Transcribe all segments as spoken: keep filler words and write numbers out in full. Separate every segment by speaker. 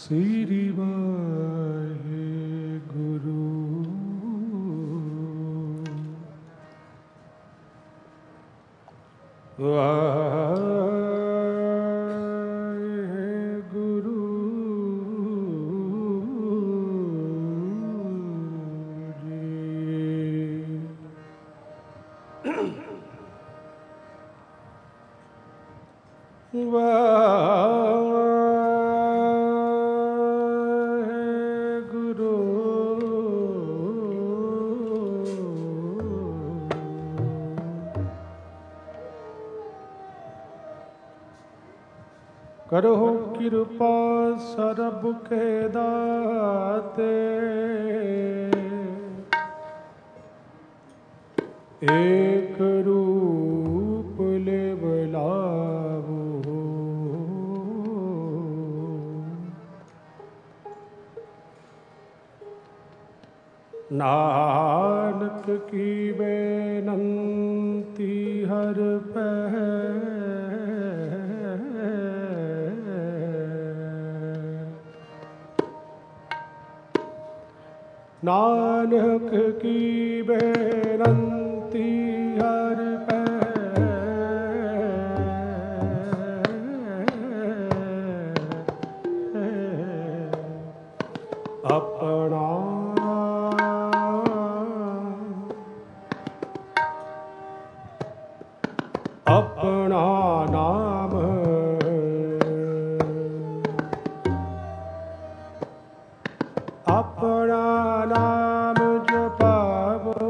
Speaker 1: ਸ੍ਰੀ ਵਾਹਿਗੁਰੂ। ਵਾਹਿਗੁਰੂ ਜੀ। ਵਾਹਿਗੁਰੂ ਕਰੋ ਕਿਰਪਾ ਸਰਬ ਕੇ ਦਾਤੇ, ਏਕ ਰੂਪ ਲਿਵ ਲਾਵੋ। ਨਾਨਕ ਕੀ ਬੇਨੰਤੀ ਹਰ ਪੈ, ਨਾਨਕ ਕੀ ਬੇਨੰਤੀ ਹਰ ਪੈ, ਆਪਣਾ ਆਪਣਾ ਨਾਮ ਆਪਣਾ ਨਾਮ ਜਪਾਵੋ।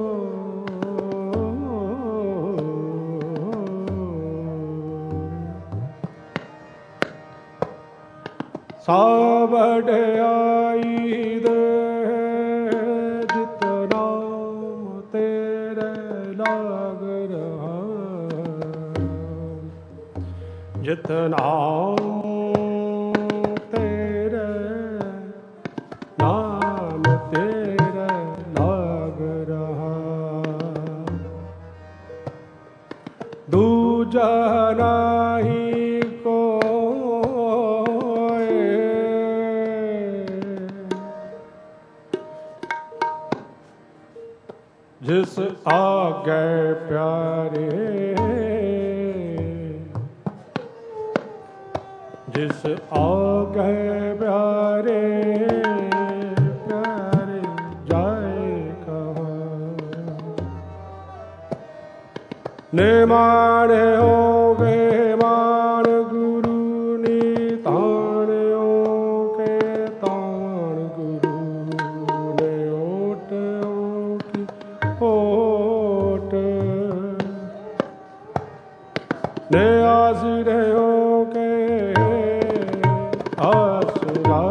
Speaker 1: ਸਭ ਵਡਿਆਈ ਦੇ ਜਿਤ ਨਾਮ ਤੇਰੇ ਲਾਗ ਰਹਾ, ਜਿਤ ਨਾਮ ਤੇਰੇ ਨਾਮ ਤੇਰੇ ਲਾਗ ਰਹਾ, ਦੂਜਾ ਨਾਹੀ ਕੋਇ, ਜਿਸ ਆਗੇ ਪਿਆਰੇ, ਜਿਸ ਆਗੇ ਪਿਆਰੇ ਪਿਆਰੇ ਜਾਏ ਕਹਾ। ਨਿਮਾਣਿਓ ਗੇ ਮਾਣ ਗੁਰੂ ਨੀ ਤਾਣਿਓ ਕੇ ਤਾਣ ਗੁਰੂ ਨੇ ਓਟਿਓ ਕੀ ਓਟ, ਨੇ ਆਸਰਿਓ ਕੇ ਆਸਰਾ।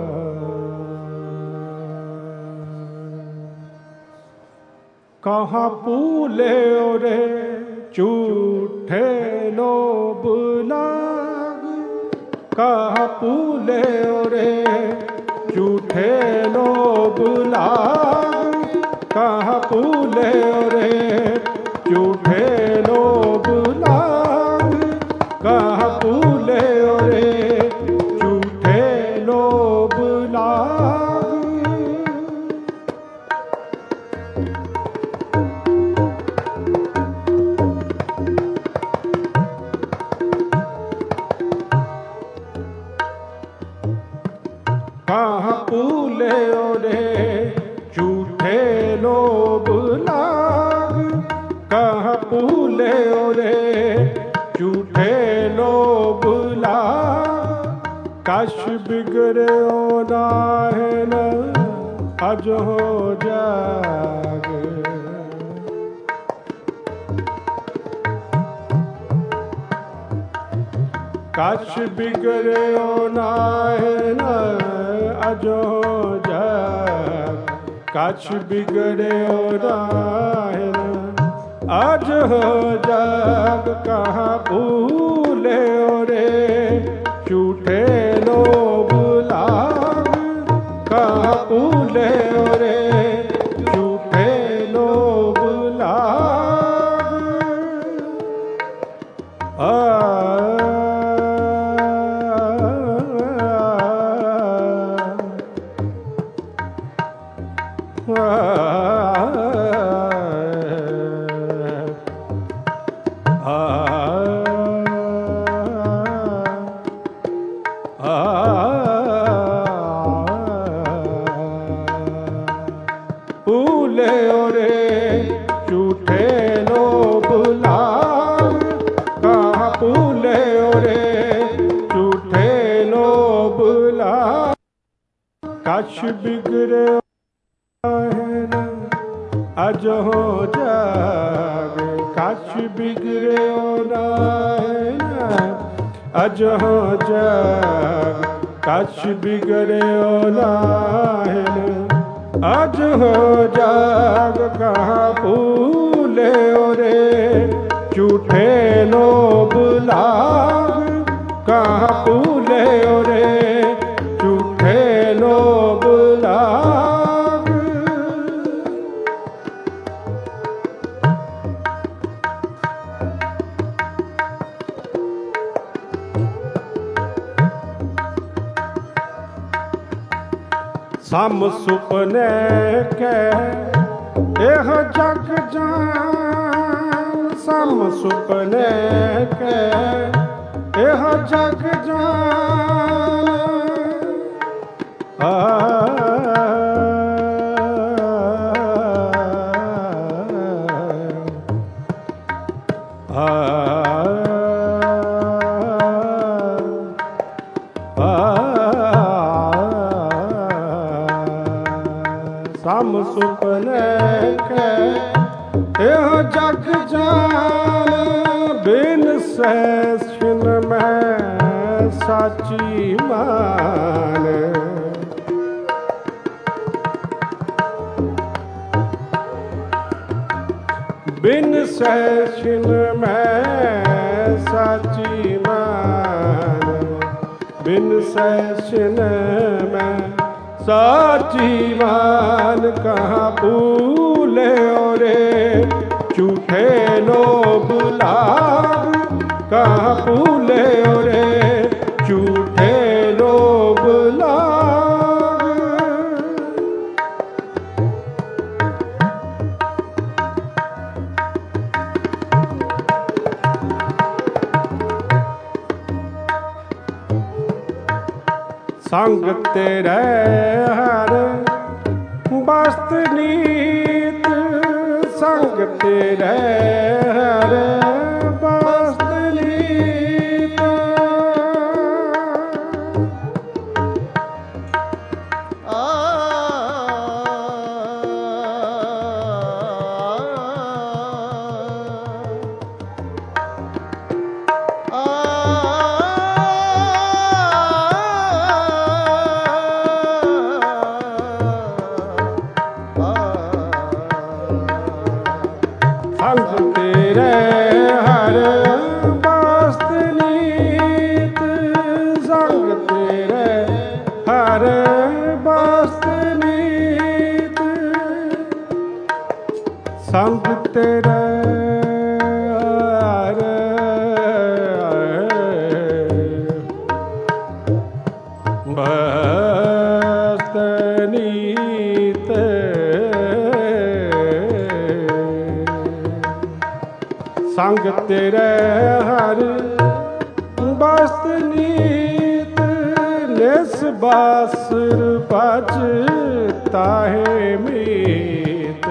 Speaker 1: ਕਹਾਂ ਭੂਲਿਓ ਰੇ ਝੂਠੇ ਲੋਭ ਲਾਗ, ਕਹਾਂ ਭੂਲਿਓ ਰੇ ਝੂਠੇ ਲੋਭ ਲਾਗ, ਕਹਾਂ ਭੂਲਿਓ ਰੇ ਝੂਠੇ ਲੋਭ ਲਾਗ, ਕਹਾਂ ਭੂਲਿਓ ਰੇ ਝੂਠੇ ਲੋਭ ਲਾਗ। ਕਹਾਂ ਭੂਲਿਓ ਰੇ ਝੂਠੇ ਲੋਭ ਲਾਗ, ਕਹਾਂ ਭੂਲਿਓ ਰੇ ਝੂਠੇ ਲੋਭ ਲਾਗ। ਕਛ ਬਿਗੜਿਓ ਨਾਹਿ ਅਜ ਹੋ ਜਾਗ, ਕਛ ਬਿਗੜਿਓ ਨਾਹਿ ਅਜ ਹੋ ਜਾਗ, ਕਛ ਬਿਗੜਿਓ ਨਾਹਿ ਅਜ ਹੋ ਜਾਗ। ਕਹਾਂ ਭੂਲਿਓ ਰੇ ਝੂਠੇ ਲੋਭ ਲਾਗ, ਕਹਾਂ ਭੂਲਿਓ ਰੇ ਝੂਠੇ ਲੋਭ ਲਾਗ। ਆ बिगड़े अजहो जाग, कछ बिगड़े अजहो जाग, कछ बिगड़े अजहो जाग। कहाँ भूले रे झूठे लोभ लाग, कहाँ भूले रे झूठे लोभ लाग। सम सुपने के एह जग जान, सम सुपने के एह जग जान। आ सम सुपने के एह जग जान, बिन सहसिन में साची मान। बिन सहसिन में साची मान, बिन सहसिन में साची मान। कहाँ भूले रे झूठे लोभ लाग, कहाँ भूले रे झूठे लोभ लाग। संग तेरे हर बस्त नीत, संग तेरे हर बस्त नीत। संग तेरे हर बस्त नीत, संग तेरे हर बस्त नीत। संग तेरे हर बस्त नीत। संग तेरे हर बस्त नीत, निस बासुर बजता है मीत।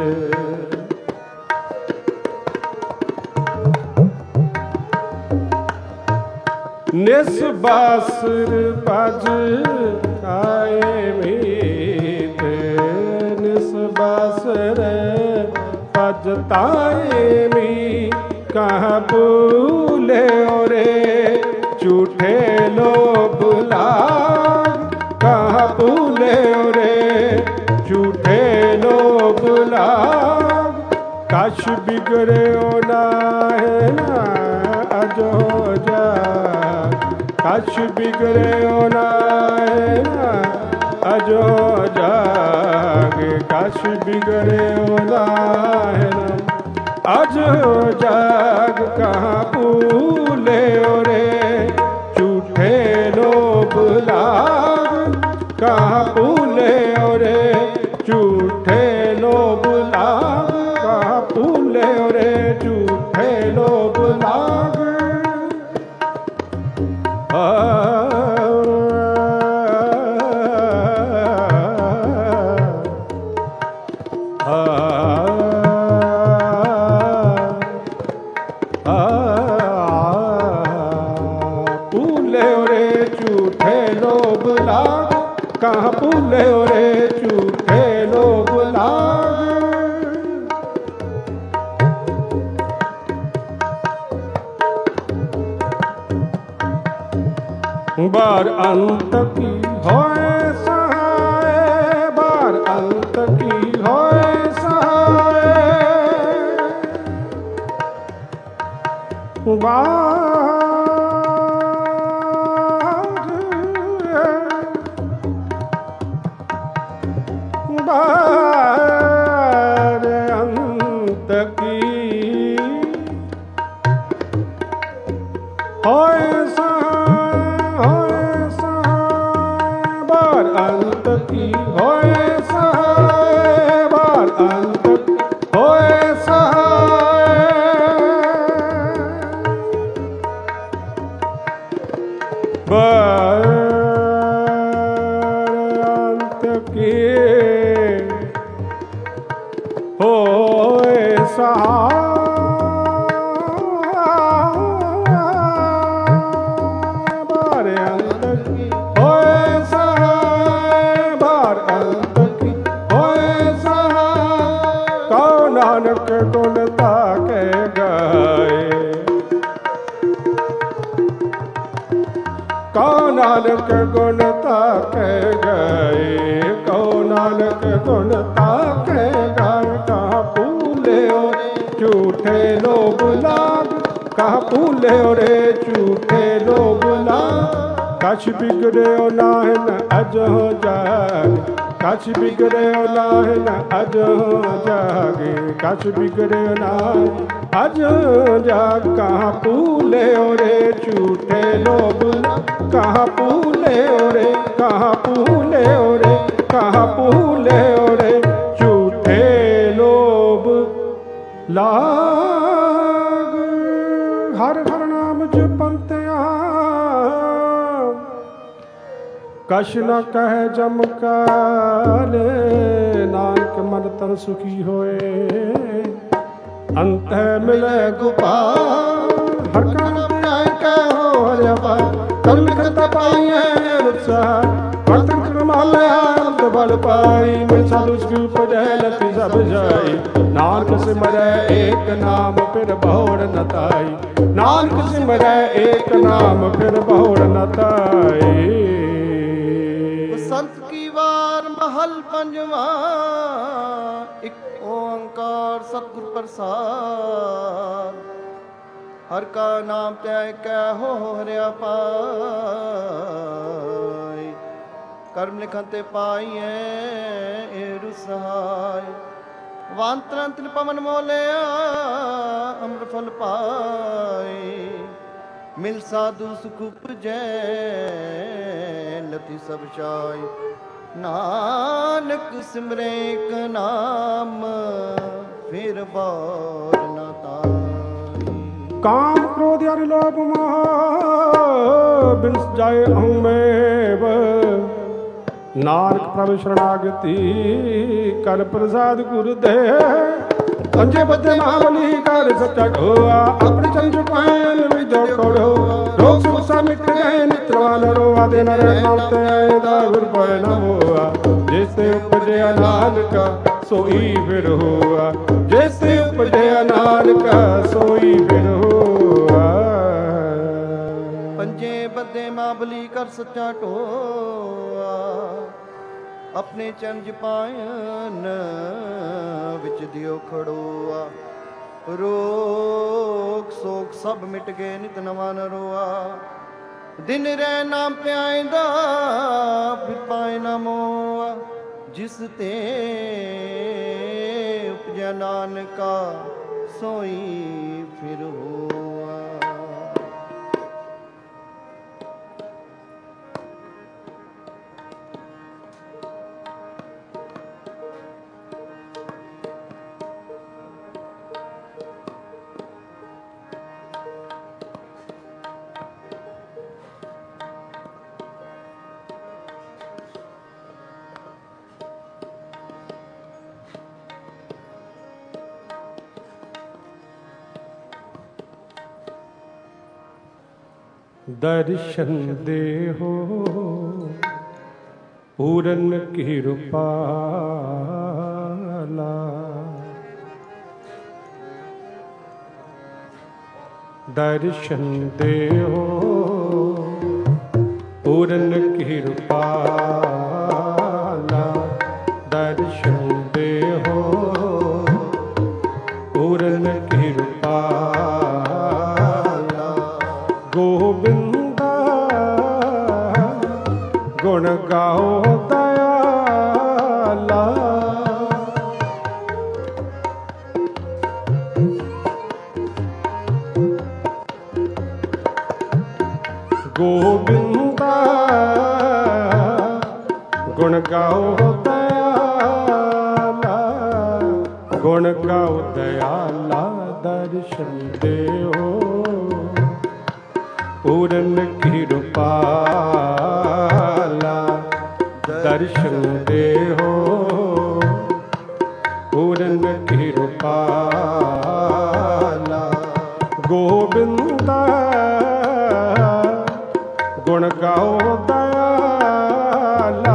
Speaker 1: निस बासुर बजता है मीत, निस बासुर बजता है मीत। कहाँ भूले रे झूठे लोभ लाग, कहाँ भूले रे झूठे लोभ लाग। कछ बिगड़े ना है ना अजो जाग, कछ बिगड़े ना है ना अजो जाग, कछ बिगड़े ना है ना अजो जाग। कहाँ भूले रे झूठे लोभ लाग, कहाँ भूले रे झूठे लोभ लाग, कहाँ भूले रे झूठे लोभ लाग। भूले रे झूठे लोभ लाग, कहाँ भूले रे बार अंत की होए सहाय, बार अंत की होए सहाय, बार बार अंत की होए अंत की होए सहाय, बार अंत होए सहाय, बार अंत की होए सहाय, नानक गुण ताके गाए, कौ नानक गुण ताके गाए, कौ नानक गुण ताके गाए, कहाँ भूले रे झूठे लोग लाग, कहाँ भूले रे झूठे लोग लाग, कछ बिगड़े नाहिन अज हो जाए, कछ बिगड़े नाहिन अज हो जागे, कछ बिगड़े नाहिन अज जाग, कहाँ भूले रे झूठे लोग, कहाँ भूले रे, कहाँ भूले रे, कहाँ भूले रे झूठे लोभ लाग। हर हर नाम जपंत्या कछ न कह जम काले, नानक मन तन सुखी होए, अंत मिले गोपाल, हर का नाम आए कहो हरि पाल, कल लिखत पाई है उत्साह, वर्तन क्रमाल अंत बल पाई, मैं साधु स्वरूप लति सब जाई, नानक सिमरै एक नाम फिर बहुड़ न ताई, नानक सिमरै एक नाम फिर बहुड़ न ताई।
Speaker 2: संत की वार महल पंजवा, एक ओंकार सतगुर प्रसाद, हर का नाम त्याग कै हो हरिया पाई, कर्म लिखन ते पाइए एर सहाय, वांतरंत पवन मोलिया अमर फल पाए, मिल साधु सुख उपजै लति सब चाय, नानक सिमरे एक नाम फिर बार न ताई।
Speaker 1: काम क्रोध आदि लोभ मोह बिनस जाए अहमेव, नानक प्रभु शरणागति कर प्रसाद गुरुदेव, अंजे बदे महाबली कर सच्चा ढोआ, अपने चंद्र पायल विजो खोड़ो, रोग सुख सा मिट गए नित्रवान रोआ, दिन रहते आए दावर पर न हुआ, जैसे उपजे अनाल का सोई फिर हुआ, जैसे उपजे अनाल का सोई फिर हुआ।
Speaker 2: पंजे बदे महाबली कर सच्चा ढोआ, अपने चंज पायन विच दियो खड़ोआ, रोग सोग सब मिट गए नित नवा न रोआ, दिन रह नाम प्यायदा फिर पाए न मोआ, जिस ते उपजै नानका सोई फिर होआ।
Speaker 1: दर्शन देहो पूरन कृपाला, दर्शन देहो पूरन कृपाला दर्शन देहो पूरन कृपाला गोविंदा गुण गाओ दयाला गोविंदा गुण गाओ दयाला गुण गाओ दयाला दर्शन देहो पूरन कृपाला दर्शन देहो पूरन कृपाला गोविंदा गुण गाओ दयाला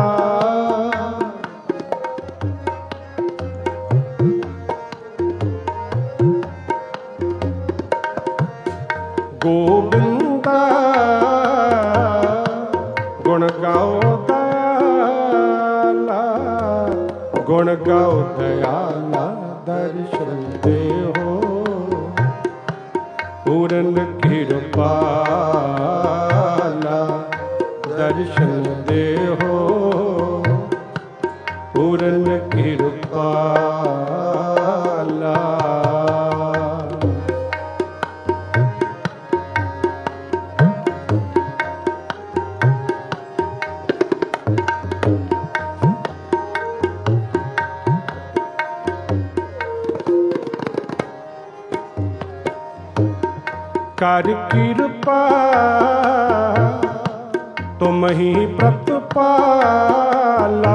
Speaker 1: गोविंदा गुण गाओ दयाला गुण गाओ दयाला दर्शन देहो पूरन कृपाला दर्शन देहो पूरन कृपाला कर कृपा तुम ही प्रतिपाला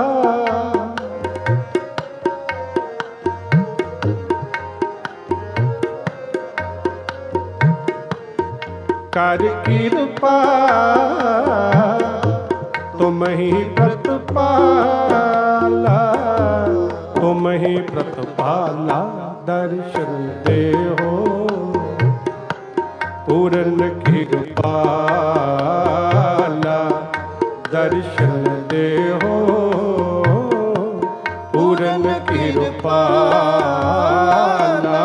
Speaker 1: कर कृपा तुम ही प्रतिपाला तुम ही प्रतिपाला दर्शन देहो पूरन कृपाला दर्शन देहो पूरन कृपाला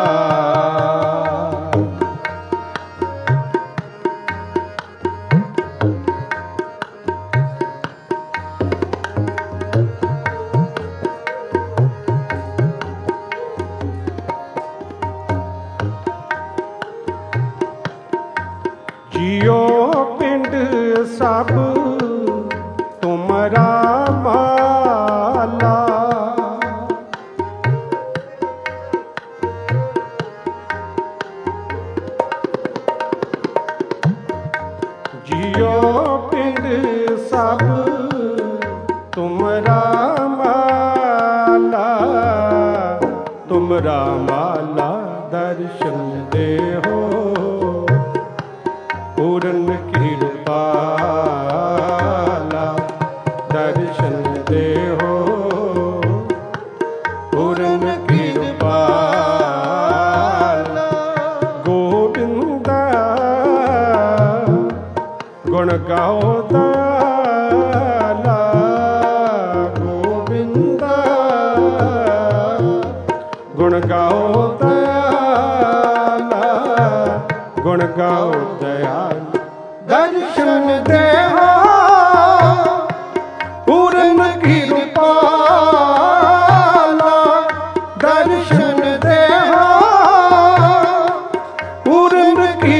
Speaker 1: जियो पिंड सब तुमरा माला जियो पिंड सब तुमरा माला तुमरा माला दर्शन देहो पूरन कृपाला दर्शन देहो पूरन कृपाला गोविंदा गुण गाओ दयाला गोविंदा गुण गाओ दयाला गुण गाओ दयाला दर्शन देहो पूरन कृपाला दर्शन देहो पूरन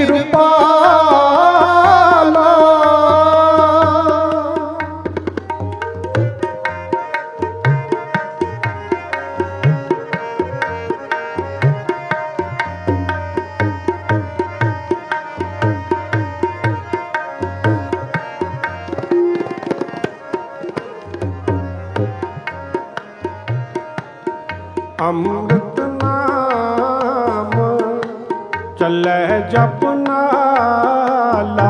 Speaker 1: कृपाला अमृत नाम चलै जप नाला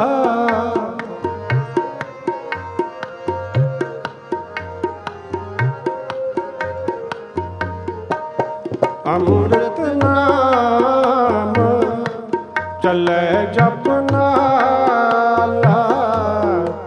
Speaker 1: अमृत नाम चलै जप नाला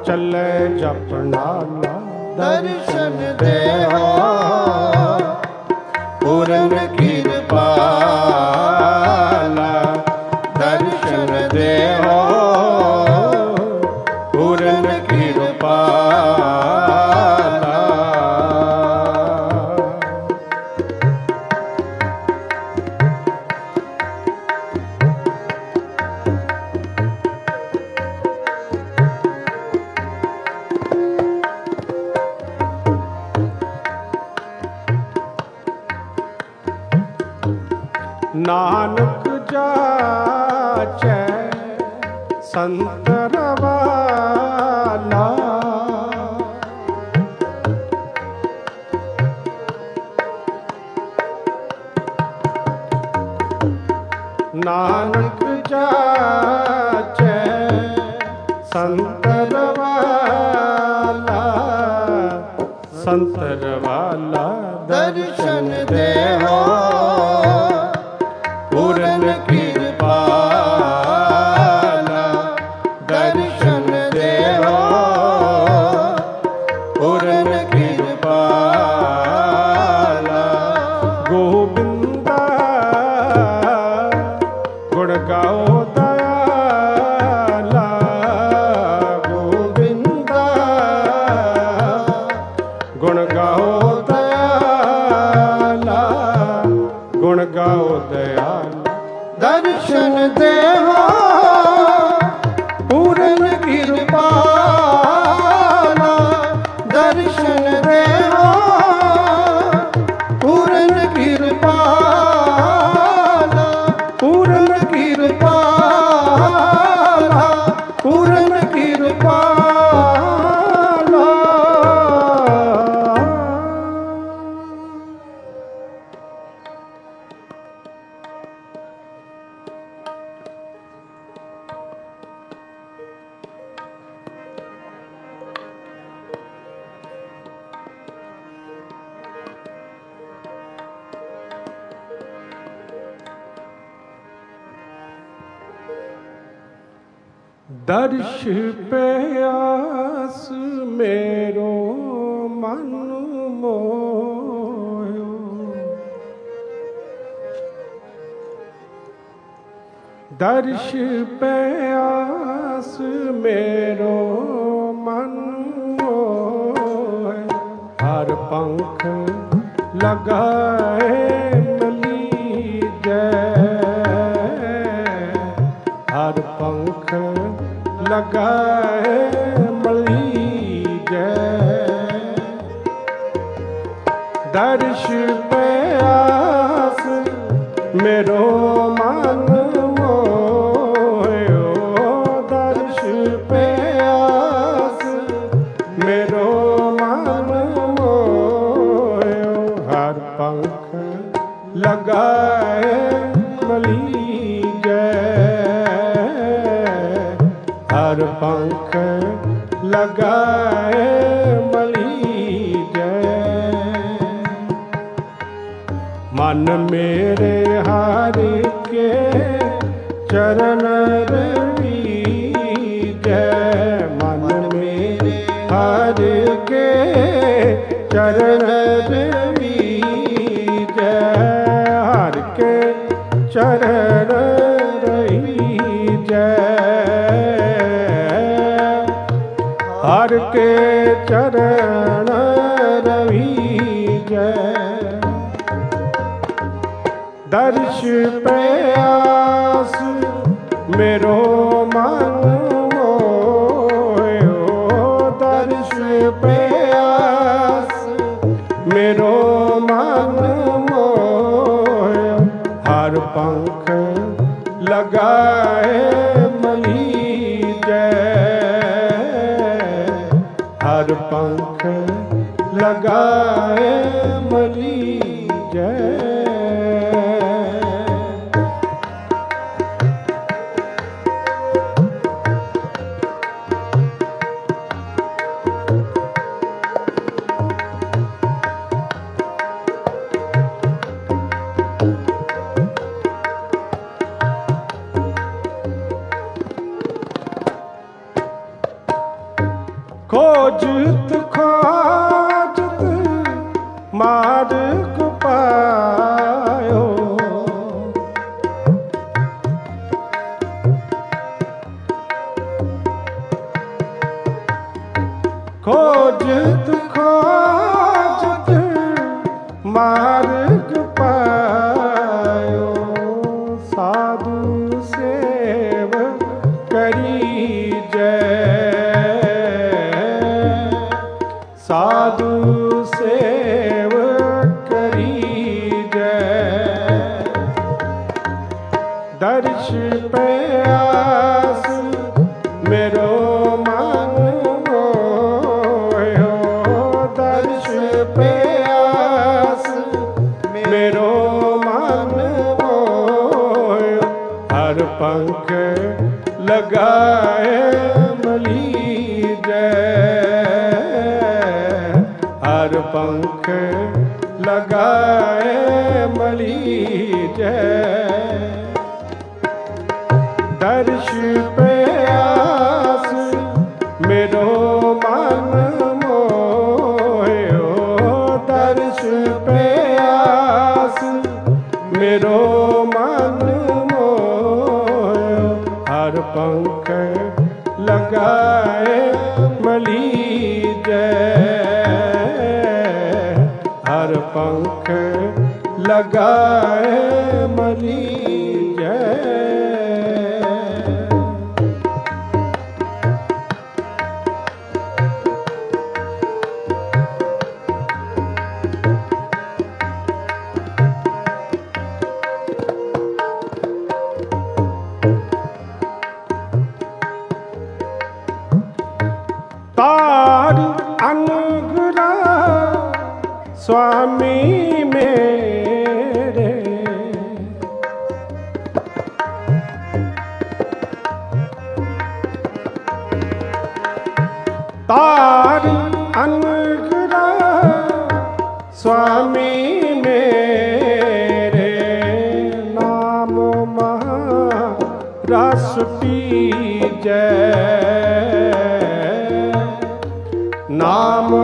Speaker 1: नानक जाचै संतर वाला। नानक जाचै संतर वाला, संतर वाला
Speaker 2: दर्शन देहो पूर्ण कृपाला। दर्शन देहो पूर्ण कृपाला।
Speaker 1: गोविंदा गुण गाओ दयाला। गोविंदा गुण गाओ दयाला, गुण गाओ दयाला।
Speaker 2: दर्शन देहो पूर्ण कृपाला। दर्शन देहो पूर्ण कृपाला। पूर्ण कृपाला। पूर्ण कृपाला।
Speaker 1: दर्श प्यास मेरो मन मोयो। दर्श प्यास मेरो मन मोयो। हर पंख लगाए मली जय। हर पंख लगाए मली जय। दर्श प्यास मेरो मन मोयो। दर्श प्यास मेरो मन मोयो। हर पंख लगाए मली हर पंख लगाए मली जय। मन मेरे हारे के चरण जय। मन मेरे हारे के चरण जय। हर के चरण हर के चरण रवि जय। दर्श प्यास मेरो मन मोयो। दर्श प्यास मेरो मन मोयो। हर पंख लगाए मली हर पंख लगाए मली जय। खोजत खोजत मार्ग पायो। खोजत खोजत मार्ग पायो। साधु सेव करी जय। साधु सेव करी जय। लगाए मलीजै, हर पंख लगाए मलीजै। दर्श पे आस मेरो मन मोयो, दर्श पे आस मेरो मन मोयो। हर पंख लगाए मलीजै, हर पंख लगाए मलीजै। तार अनुग्रह स्वामी मेरे, तार अनुग्रह स्वामी मेरे। नाम महारस पीजै, नाम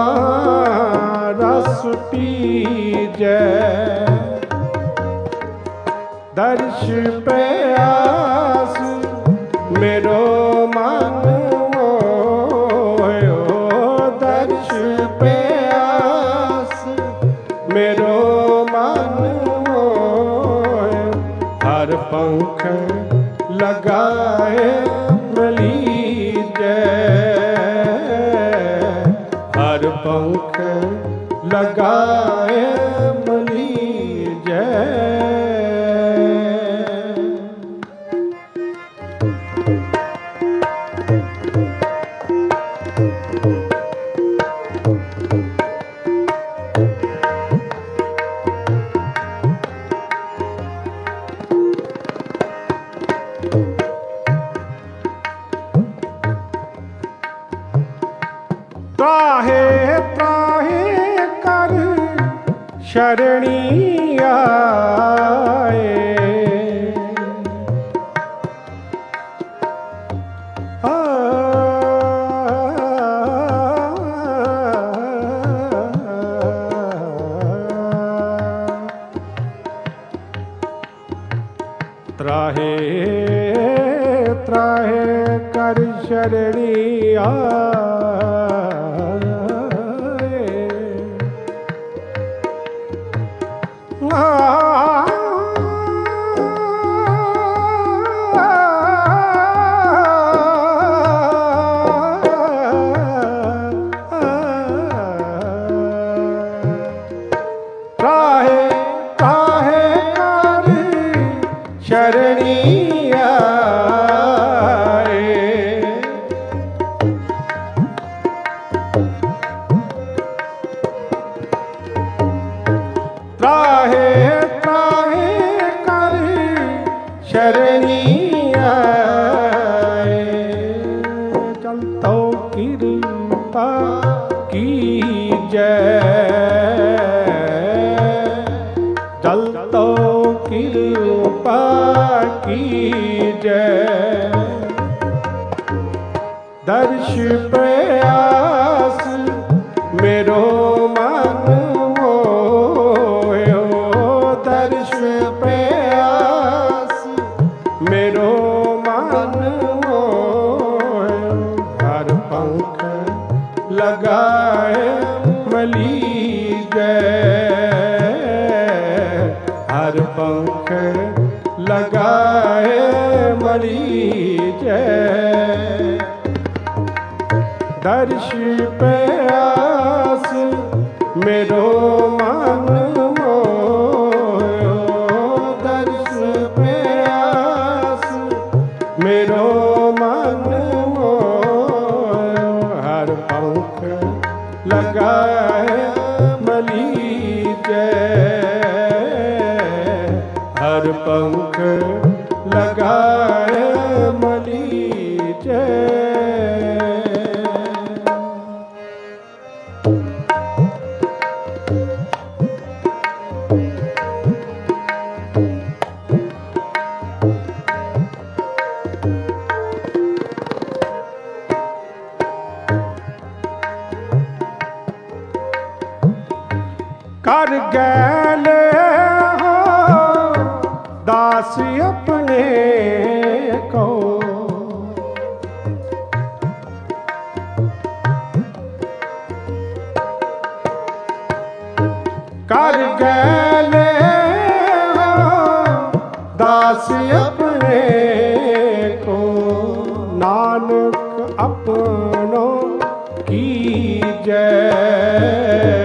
Speaker 1: महारस पीजै। दर्श पे आस मेरो मन मोयो, दर्श पे आस मेरो मन मोयो। हर पंख लगाए मलीजै, हर पंख लगाए मलीजै। त्राहे त्राहे कर शरणी आए, आ, त्राहे त्राहे कर शरणी आए। त्राहे त्राहे कर शरणी आए, त्राहे त्राहे कर शरणी आए। चलतो कृपा कीजै, चलतो कृपा कीजै। दर्श पे आस मेरो मन मोयो, दर्श पे आस मेरो मन मोयो। हर पंख लगाए मलीजै, हर पंख लगाए मलीजै। दर्श पे आस मेरो मन मोयो, दर्श पे आस मेरो मन मोयो। हर पंख लगाए मलीजै, हर पंख लगाए मली कर गैल हो दास अपने को, कर गैल हो दास अपने को, नानक अपनों की जय,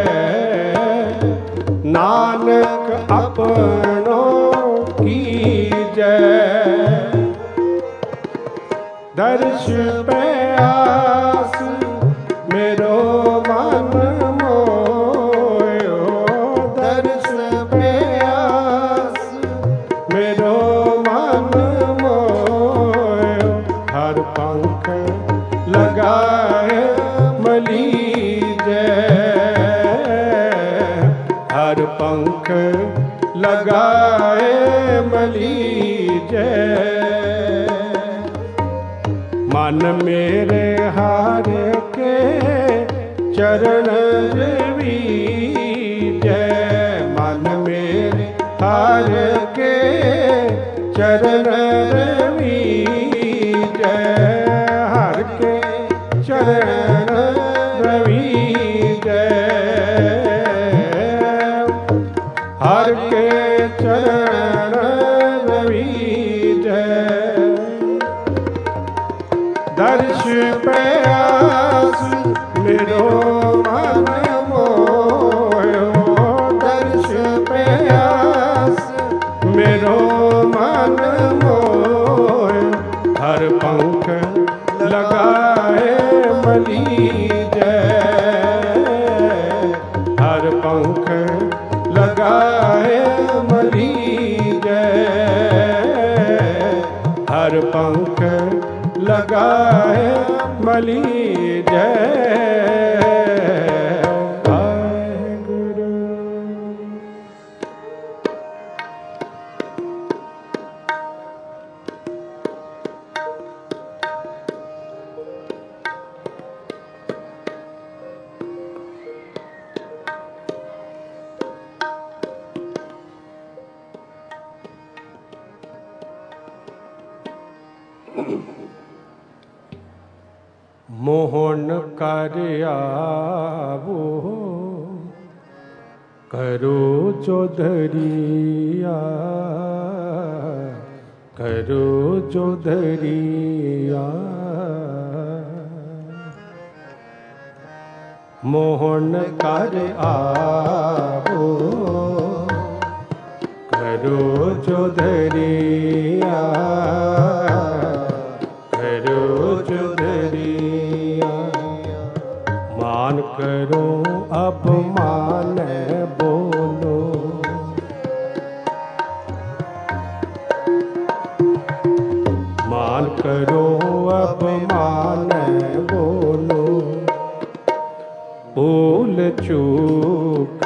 Speaker 1: नानक अपनों की जय। दर्श पे आस मेरो मन मोयो, दर्श पे आस मेरो मन मोयो। हर पंख लगाए मली हर पंख लगाए मलीजय। मन मेरे हार के चरण वीजय, मन मेरे हार के चरण वीजय, हर के चरण वीजय, हर के चरण वीजय। दर्श पे आस मेरो मन मोयो, दर्श पे आस मेरो मन मोयो। हर पंख लगाए मलीजय, हर पंख लगाए मलीजय, हर पंख लगाए मलीजय। वाहेगुरु। मोहन कर आवो करो चौधरिया, करो चौधरिया। मोहन कर आवो करो चौधरिया, करो चौधरिया। मान करो अब मान बोलो, मान करो अब मान बोलो। भूल चूक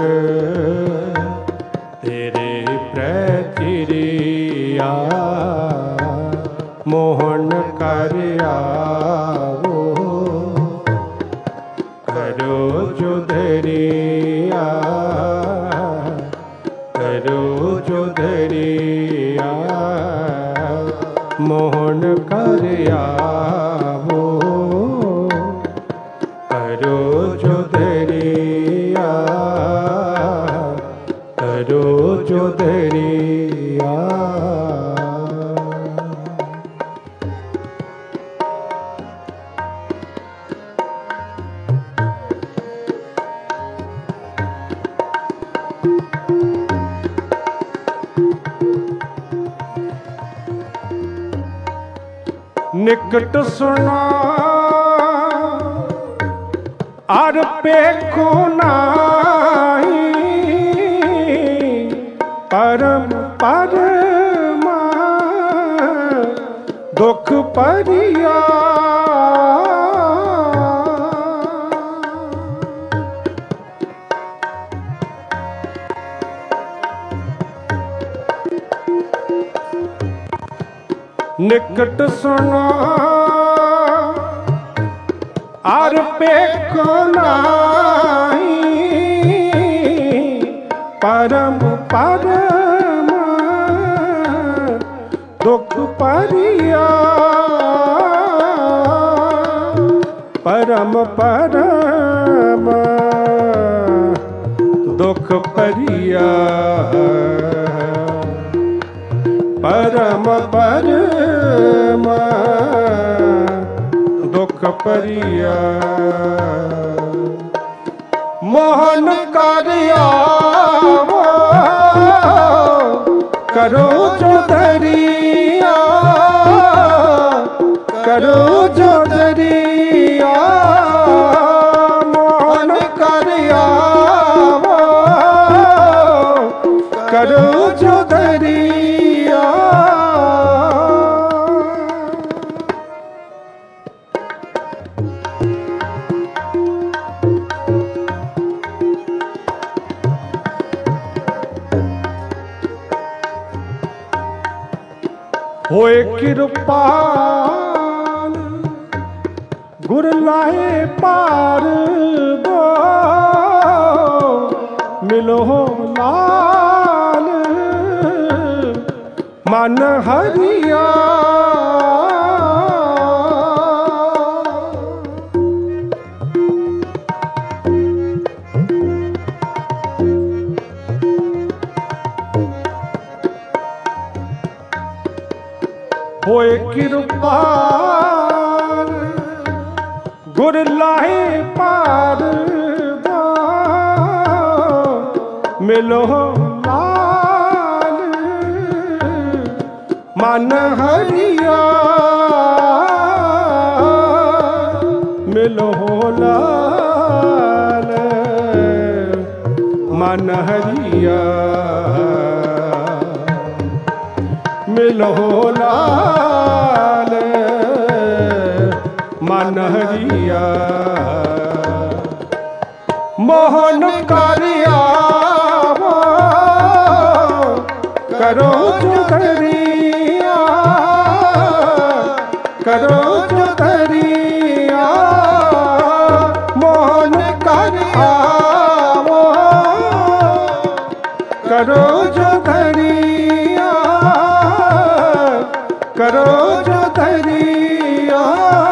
Speaker 1: तेरे प्रचिरिया, मोहन कर आवो करो चौधरिया, करो चौधरिया। मोहन कर आवो करो चौधरिया, करो चौधरिया। निकट सुना और पेखो नाही, परम परमा दुख परिया। निकट सुनो आर पेखो नाही, परम परम दुख परिया, परम परम दुख परिया, परम परम दुख परिया। मोहन करिया करो जो दरिया, करो जो दरिया, मोहन करिया करो जो दरिया। होए कृपाल गुर लाए पार दो, मिलो लाल मन हरिया। होए कृपाल गुर लाए पार दो, मिलो लाल मन हरिया, मिलो लाल मन हरिया, मिलो लाल मन हरिया। मोहन करिया करो जो दरिया, करो जो दरिया, मोहन करिया करो जो दरिया, करो जो दरिया।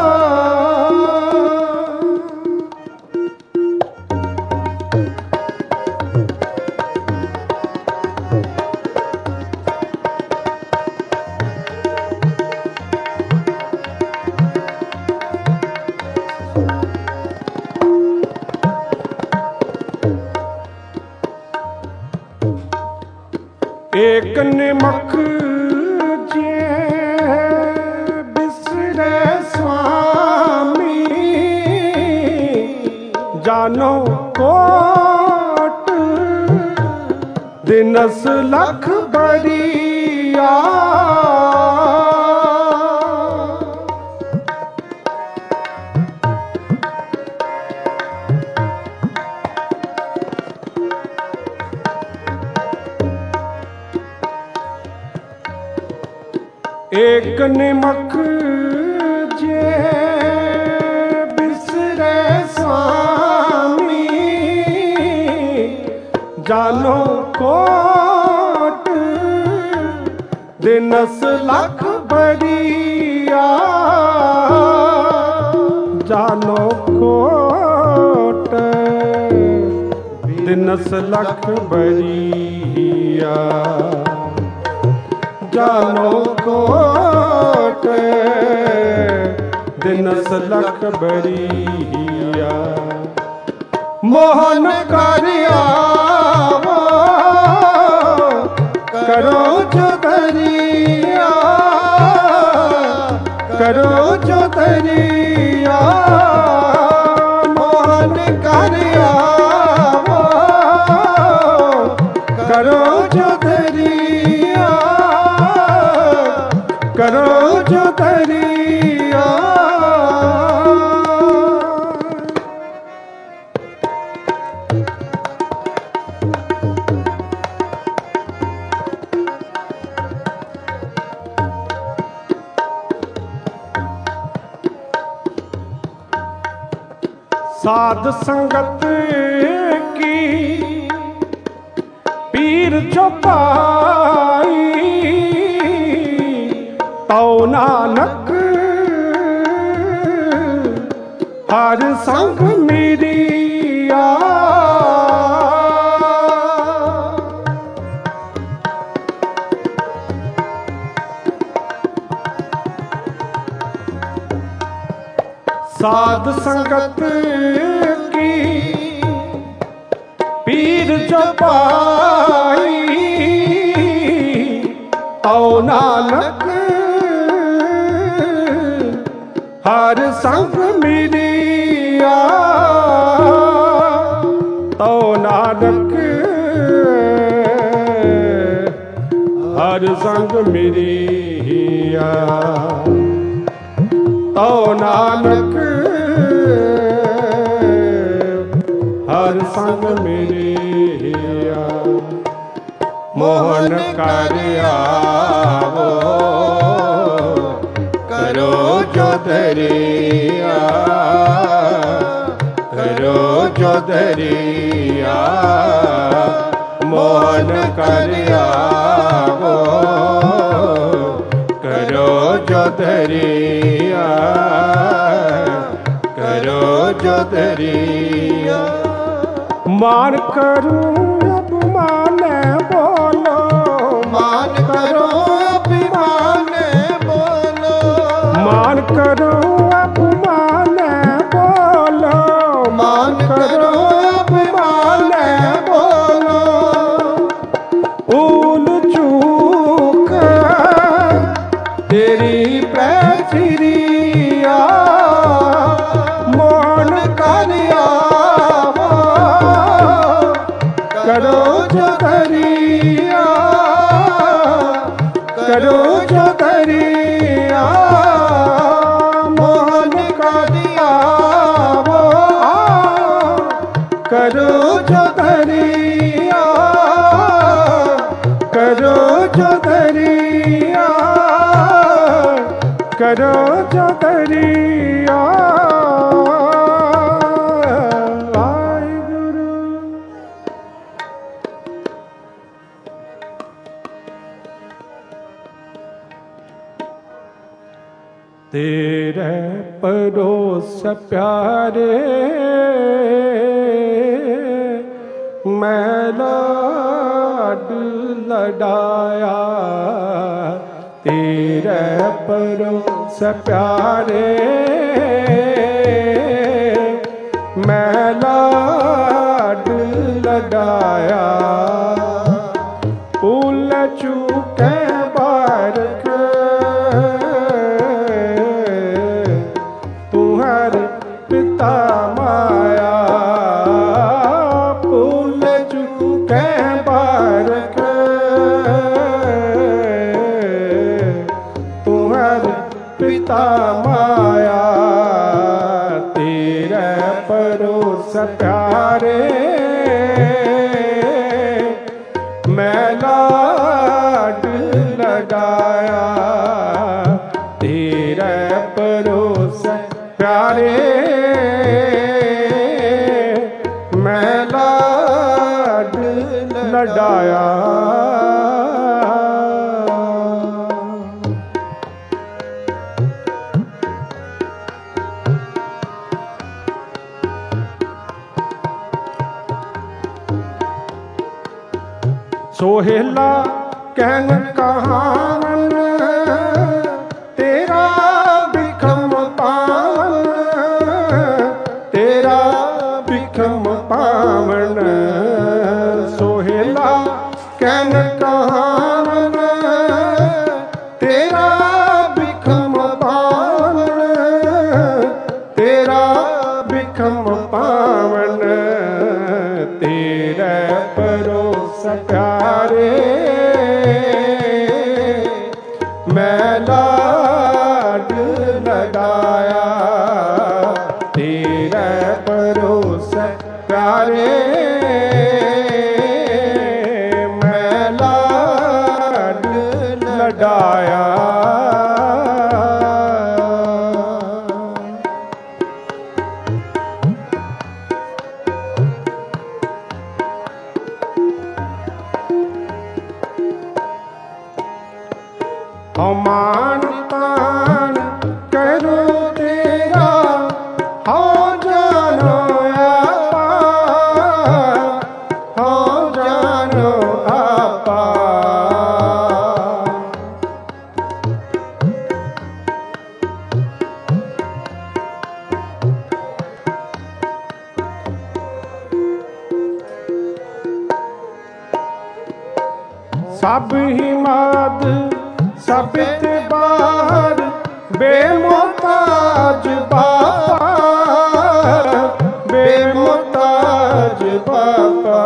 Speaker 1: एक निमक जे बिसरे स्वामी, जानो कोट दिनस लख बरिया। एक निमक जे बिसरे स्वामी, जानो कोट दिनस लख बरिया, जानो कोट दिनस लख बरिया, जानो कोट दिनस लख बरिया। मोहन करिया करो जो दरिया, करो जो दरिया, मोहन करिया करो जो दरिया, करो जो दरिया। साध संगत की पीर जो पाई तौ नानक हर संग मिरिया। साध संगत की पीर जो पाई तौ नानक हर संग मिरिया। तौ नानक हर संग मिरिया। तौ नानक हर संग मिरिया। मोहन कर आवो करो जो दरिया, करो जो दरिया। मोहन कर आवो करो जो दरिया, करो जो दरिया। मान करूं अपमान बोलो, मान करो अभिमान बोलो। मान करो अपमान बोलो, मान करो अपमान बोलो। ऊल चूक तेरी प्रचिरिया। मोहन कर आवो करो जो दरिया, करो जो दरिया। मोहन कर आवो करो जो दरिया, करो जो दरिया, करो जो दरिया। तेरे परोस प्यारे मैं लाड लडाया। तेरे परोस प्यारे मैं लाड लडाया। भूल चूके बारक पिता माया। भूल चूके बारक तुम्हारे पिता माया। तेरे परोस प्यारे मैं लाड लगाया। तेरे परोस प्यारे मैं लाड लडाया। सोहेला कहन कहावन तेरा बिखम पावन। तेरा बिखम पावन सोहेला कहन कहावन। तेरा बिखम पावन, तेरा बिखम पावन। तेरे परोस प्यारे मैं लाड लगाया। तेरे परोस प्यारे मैं लाड लडाया। सब ही माद सब इतबार बेमोहताज बापा बेमोहताज बापा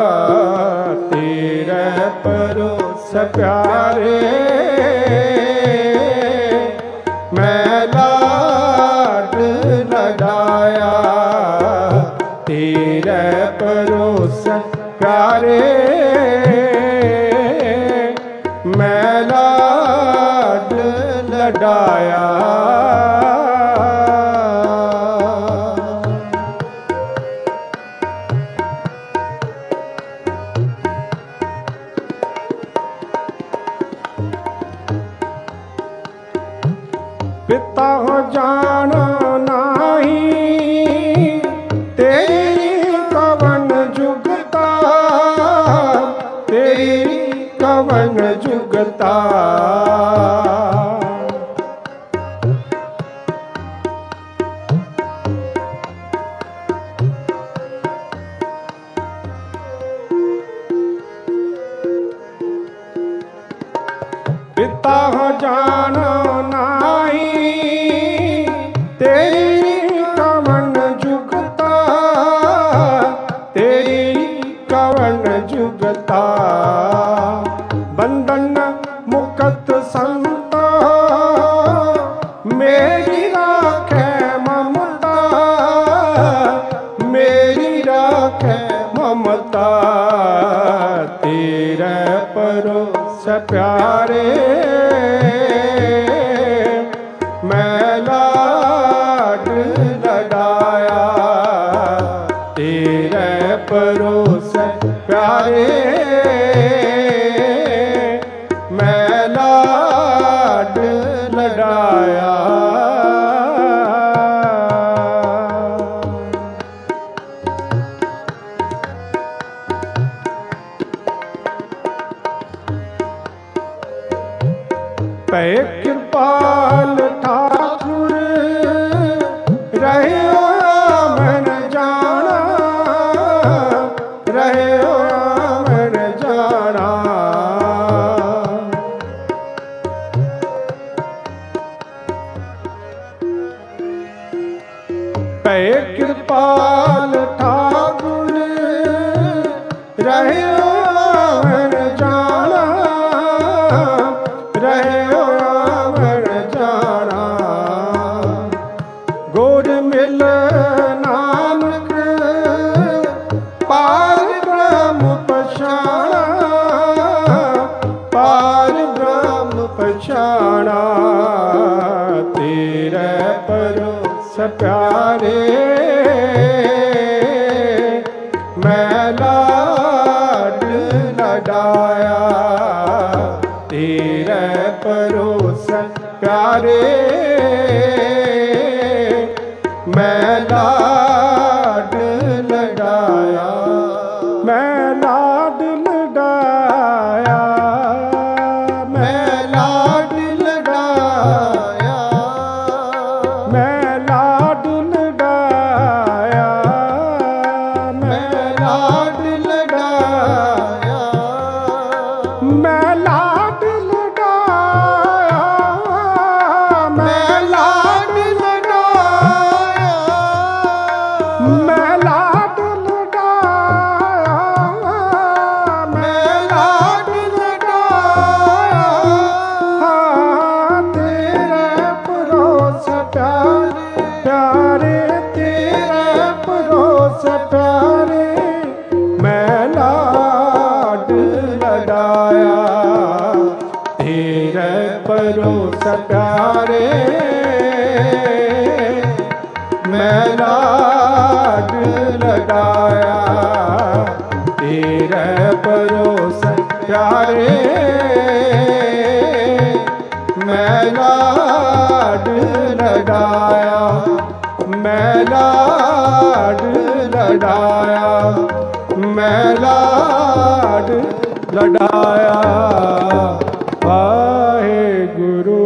Speaker 1: तेरे परोस प्यारे मैं लाड लडाया तेरे परोस प्यारे मैं लाड लडाया पिता जाना नाही तेरी कवन जुगता तेरी कवन जुगता पिता जाना नाही तेरी कवन जुगता तेरी कवन जुगता बंधन मुक्त संता मेरी राखे ममता मेरी राखे ममता तेरे परोस प्यारे मैं लाड लडाया तेरे परोस प्यारे मैं लाड लडाया पै कृपाल ठाकुर रहे मन जाना रहे मन जाना पै कृपाल ठाकुर रहे मन जाना रहे मन जाना गोर मिल नानक पार ब्रह्म पछाना पार ब्रह्म पछाना तेरे परोस प्यारे मैं लाड लडाया तेरे परोस प्यारे मैं लाड लडाया मैं लाड लडाया मैं लाड लडाया मैं लाड लडाया मैं लाड लडाया मैं लाड लडाया मैं लाड लडाया मैं लाड लडाया मैं लाड लडाया हाँ तेरे परोस प्यारे प्यारे तेरे परोस प्यारे मैं लाड लडाया तेरे परोस प्यारे मैं लाड लडाया तेरे परोस प्यारे मैं लाड लडाया मैं लाड लडाया मैं लाड लडाया वाहेगुरु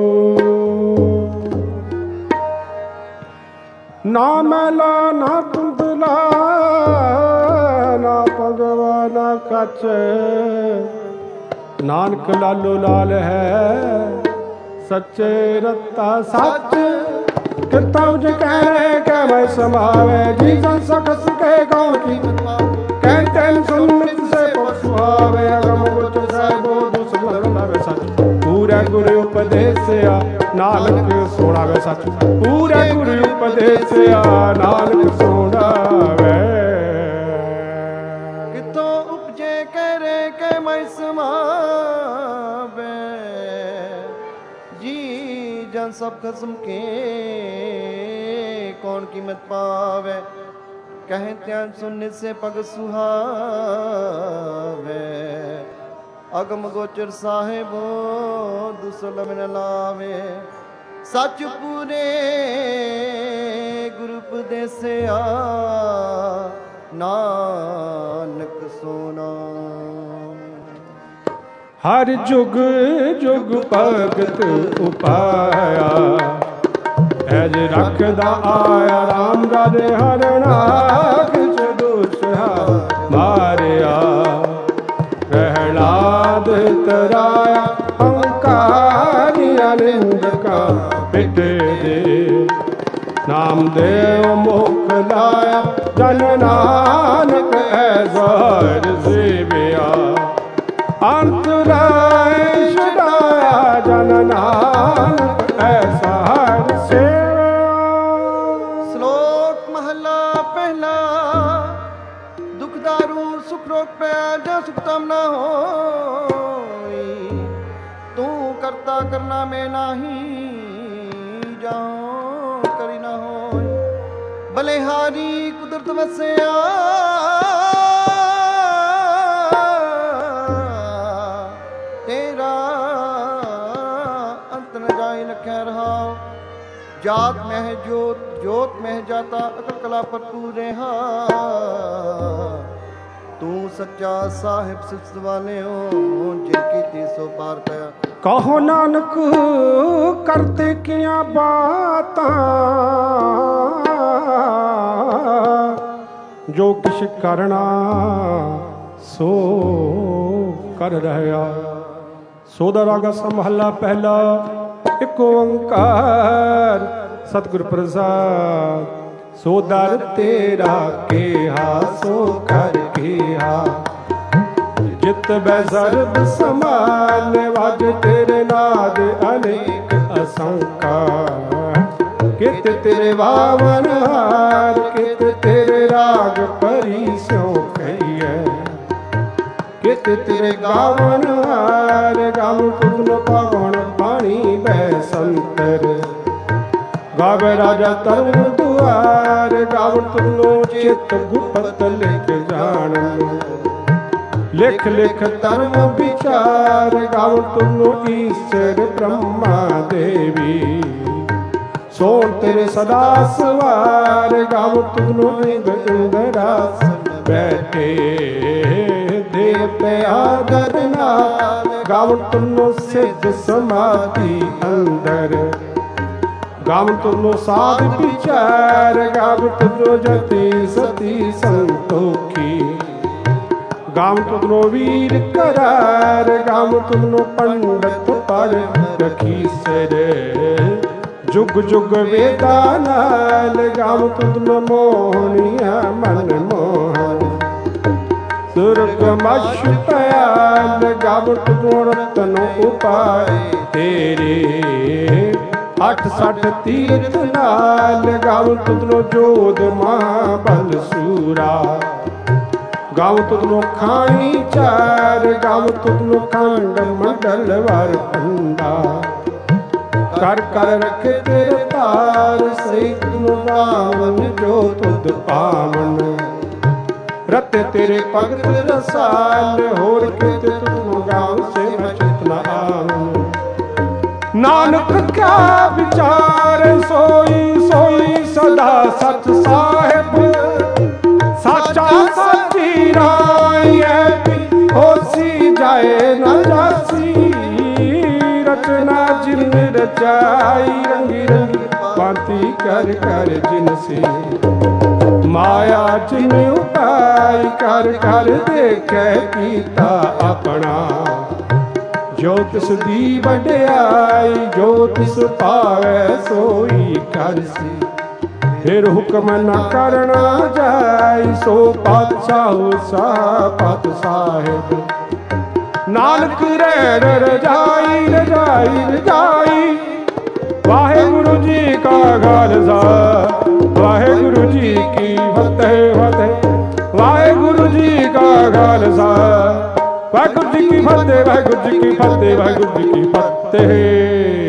Speaker 1: ना मैला ना धुंधला ना भगवान कच ਨਾਨਕ ਲਾਲੋ ਲਾਲ ਹੈ ਸੱਚੇ ਰਤਾ ਸੱਚ ਕਿਰਤਾਂ ਜੇ ਕਹਿ ਕਹਿ ਮੈਂ ਸਮਾਵੇ ਜੀ ਜਨ ਸਖਸ ਕੇ ਕੌਣ ਕੀ ਕਹਿ ਤੈਨ ਸੁਨਤ ਸੇ ਪਸੁਆਵੇ ਅਗਮ ਗੁਚ ਸਾਹਿਬੋ ਦੁਸ ਲਗਨਾਵੇ ਸੱਚ ਪੂਰਾ ਗੁਰੂ ਉਪਦੇਸਿਆ ਨਾਨਕ ਸੋਣਾਵੇ ਸੱਚ ਪੂਰਾ ਗੁਰੂ ਉਪਦੇਸਿਆ ਨਾਨਕ ਸੋਣਾਵੇ
Speaker 2: ਕਿਤੋਂ ਉਪਜੇ ਕਰੇ ਕੇ ਮੈਂ ਸਮਾਵੇ ਜੀ ਜਨ ਸਭ ਖਸਮ ਕੇ कौन कीमत पावे कहे त्यान सुनने से पग सुहावे अगम गोचर साहेबो दुसलम न लावे सच पूरे गुरु उपदेसिया नानक सोना
Speaker 1: हर जुग जुग भगत उपाया ਐਜ ਰੱਖਦਾ ਆਇਆ ਰਾਮ ਰਾਜੇ ਹਰਣਾ ਕਿਛ ਦੁਸ਼ਹਾ ਮਾਰਿਆ ਪ੍ਰਹਿਲਾਦ ਤਰਾਇਆ ਹੰਕਾਰੀ ਅਨੰਦਕਾ ਪਿਟ ਦੇ ਨਾਮਦੇਵ ਮੁਖ ਲਾਇਆ ਜਨ ਨਾਨਕ ਐਜ਼ਾਰ ਸੇਵਿਆ ਅੰਤਰਾਇ ਛਡਾਇਆ ਜਨ ਨਾਨਕ ਐਸਾ सुखतम न हो तू करता करना में नाही जाओ करी न हो बलिहारी कुदरत वसया तेरा अंत न जाए लख्या रहा जात में जोत जोत में जाता अकल कला पर तू रहा तू सच्चा साहिब सिद्ध वाले हो जिनकी तीसो पार पाया कहो नानक करते किया बातां जो किश करना सो कर रहा सोदा रागा समहला पहला एक ओंकार सतगुर प्रसाद सो दर तेरा केहा सो कर केहा जित बै सर्ब समान वज तेरे नाद अनेक असंका कित तेरे वावन हार कित तेरे राग परी स्यो कहिए कित तेरे गावन हार गाव तुन पावन पानी बै संतर गावे राजा तरु दुआर गाव तुनो चित गुप्त लिख जान लिख लिख धर्म विचार गाव तुनो ईश्वर ब्रह्मा देवी सोन तेरे सदा सवार गाव तुनो इंद्रासन बैठे देवते आदर नाल गाव तुनो सिद्ध समाधि अंदर गाव तुनो साध विचार गाव तुनो जति सती संतोखी गाव तुनो वीर करार गाव तुनो पंडित पर रखी सिर जुग जुग वेदा नाल गाव तुनो मोहनिया मन मोहन सुरग मश पयाल गाव तुनो रतन उपाय तेरे अठ सठ तीर्थ नाल गाव तुदनो जोध महाबल सूरा गाव तुदनो खानी चार गाव तुदनो खंड मंडल वर पंडा कर कर रखे तेरे तार सही तुदनो गावन जो तुद पावन रते तेरे भगत रसाल होर किते तुदनो गाव से मैं चितना आवन नानक क्या विचार सोई सोई सदा सच साहिब सच्चा सच्ची राय होसी जाए न जासी रचना जिन रचाई रंगी रंगी भांति कर कर जिनसी माया जिन उपाय कर कर देखे कीता अपना ਜੋ ਤਿਸ ਦੀ ਵਡਿਆਈ, ਜੋ ਤਿਸ ਭਾਵੈ ਸੋਈ ਕਰਸੀ। ਫਿਰ ਹੁਕਮ ਨ ਕਰਨਾ ਜਾਈ, ਸੋ ਪਾਤਸ਼ਾਹ ਸਾ ਪਤ ਸਾਹਿਬ। ਨਾਨਕ ਰਹਿ ਰਜਾਈ ਰਜਾਈ ਰਜਾਈ। ਵਾਹਿਗੁਰੂ ਜੀ ਕਾ ਖਾਲਸਾ, ਵਾਹਿਗੁਰੂ ਜੀ ਕੀ ਫਤਿਹ ਫਤਿਹ। ਵਾਹਿਗੁਰੂ ਜੀ ਕਾ ਖਾਲਸਾ, ਵਾਹਿਗੁਰੂ ਜੀ ਕੀ ਫਤਿਹ, ਵਾਹਿਗੁਰੂ ਜੀ ਕੀ ਫਤਿਹ, ਵਾਹਿਗੁਰੂ ਜੀ ਕੀ ਫਤਿਹ।